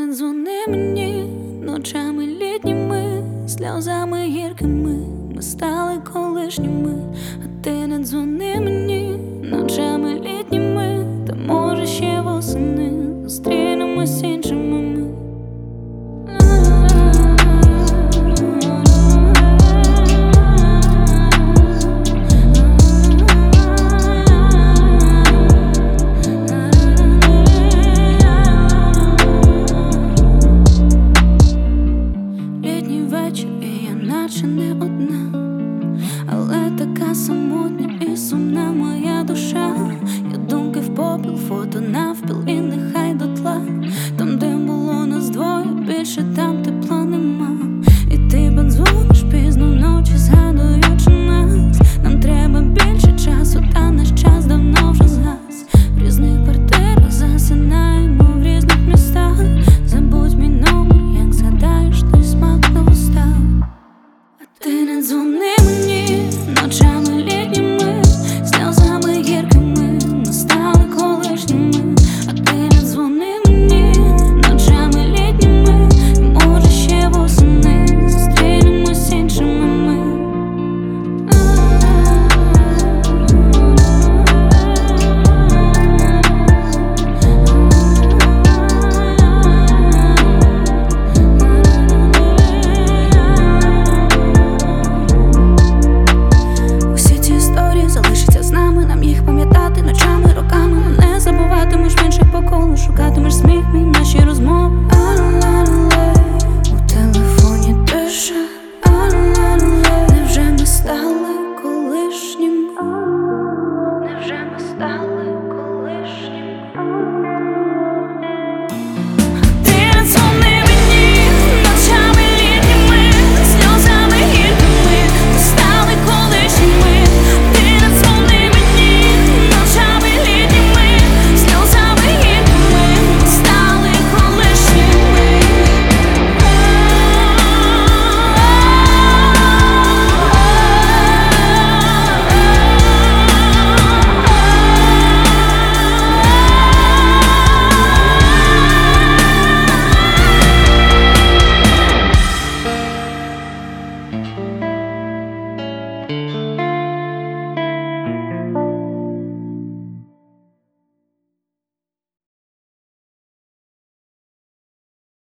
не дзвони мені ночами літніми, сльозами гіркими ми стали колишніми. А ти не дзвони мені ночами літніми, та може ще восени зустрінемось іншими ми. Наче не одна, але така самотня і сумна моя душа. Я думки в попіл, фото навпіл і нехай дотла. Там, де було нас двоє, більше там